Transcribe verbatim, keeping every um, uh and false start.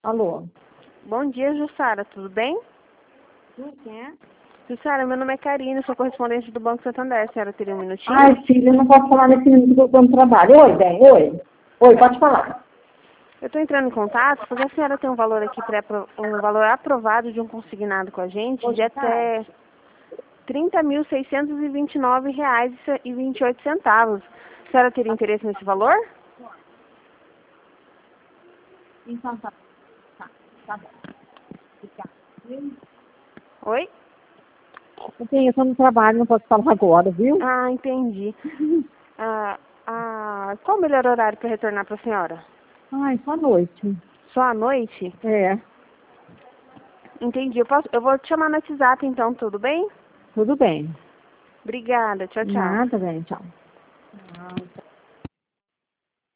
Alô? Bom dia, Jussara, tudo bem? Tudo bem? Jussara, meu nome é Karine, sou correspondente do Banco Santander. A senhora teria um minutinho? Ai, filha, eu não posso falar nesse minuto que eu estou no trabalho. Oi, bem, oi. Oi, pode falar. Eu estou entrando em contato porque a senhora tem um valor aqui, pré um valor aprovado de um consignado com a gente Oi, de até trinta mil seiscentos e vinte e nove reais e vinte e oito centavos. A senhora teria interesse nesse valor? Então tá, tá, tá bom. Obrigada. Oi? Assim, eu estou no trabalho, não posso falar agora, viu? Ah, entendi. Ah, ah, qual o melhor horário para retornar para a senhora? Ai, só noite. Só à noite? É, Entendi. Eu, posso, eu vou te chamar no WhatsApp então, tudo bem? tudo bem. Obrigada. Tchau, tchau. Nada, bem, tchau.